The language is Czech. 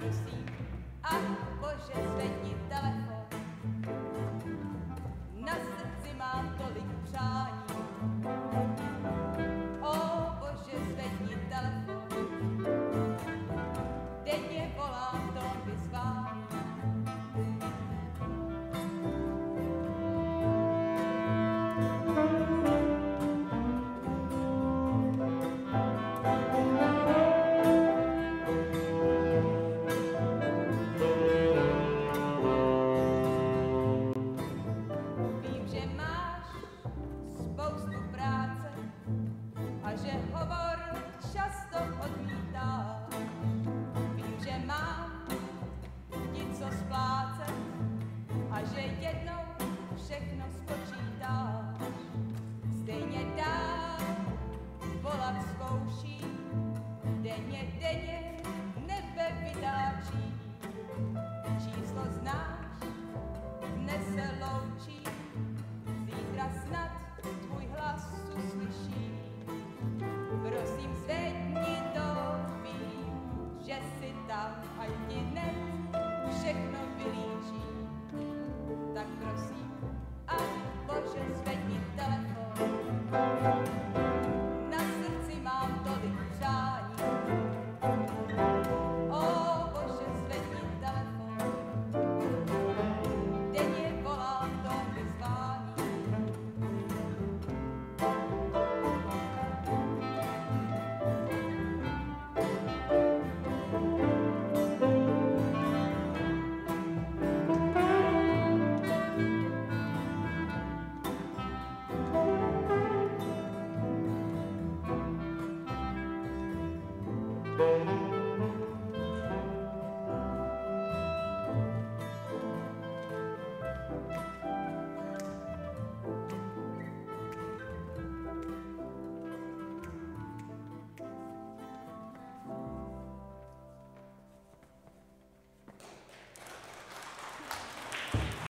prosím, ach bože, zvedni telefon. Na srdci mám tolik přání. O bože, zvedni telefon. Denně volám tón vyzvání. Vím, že máš spoustu práce a že hovor často odmítáš. Vím, že mám ti co splácet a že jednou všechno spočítáš. Stejně dál volat zkouší, denně nebe vytáčí. Číslo znáš, dnes se loučí, zítra snad tvůj hlas uslyší. Prosím, zvedni to, vím, že jsi tam a